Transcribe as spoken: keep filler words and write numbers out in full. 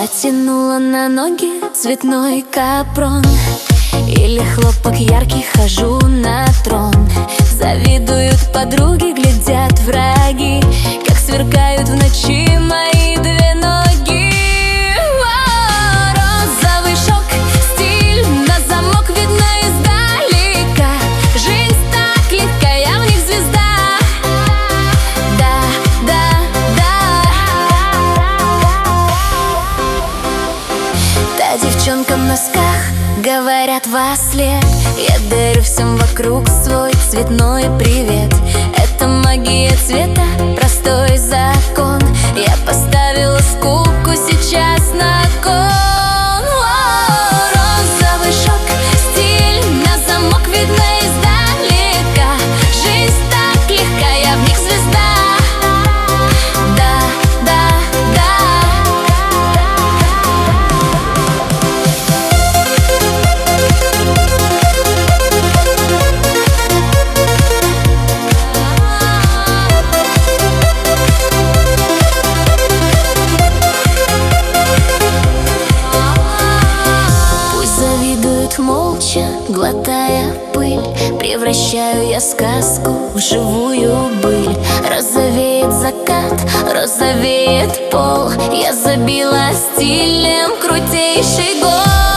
Натянула на ноги цветной капрон, или хлопок яркий, хожу на трон. Завидуют подруги, глядят враги, как сверкают в ночи мои две ноги. О, розовый шок, стиль на замок, видно издалека. Жизнь так легка, я в них звезда. Да, да, да. Та девчонка в носках, говорят во след. Я дарю всем вокруг свой цветной привет. Это магия цвета, простой закон. Я поставила скуку сейчас на кон. О, розовый шок, стиль на замок, видно издалека. Жизнь так легка, я в них звезда. Да, да, молча, глотая пыль, превращаю я сказку в живую быль. Розовеет закат, розовеет пол, я забила стилем крутейший гол.